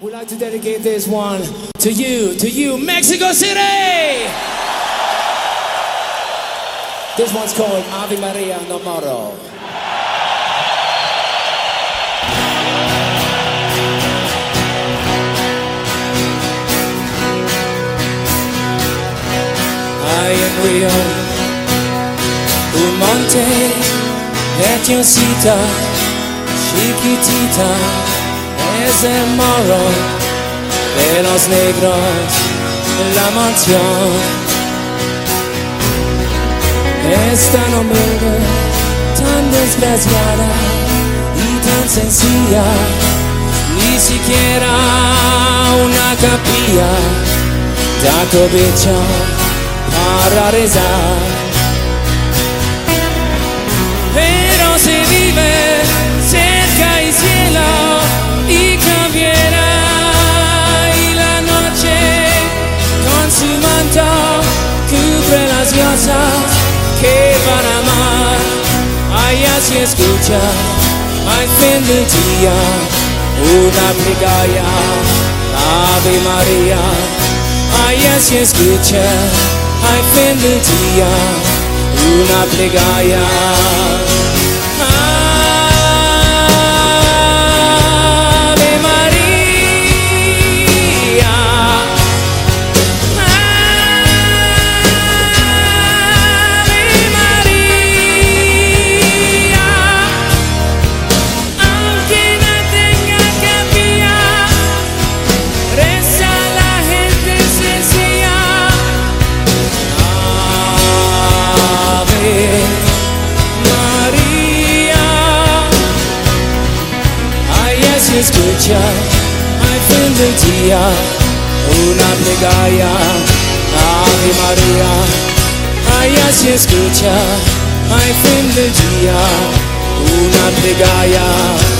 We'd like to dedicate this one to you, Mexico City! This one's called Ave Maria No Moro. Ahí en Río, un monte lechosita, chiquitita, es el morro de los negros, la mansión. Esta mujer tan desgraciada y tan sencilla, ni siquiera una capilla da cobicha para rezar. Pero se vive cerca y cielo y cambiará, y la noche con su manto cubre las diosas que van a amar. Allá se escucha al fin del día una plegaria, Ave María. Allá se escucha al fin del día una plegaria. Escucha al fin del día una plegaria, Ave María. Allá se escucha al fin del día una plegaria.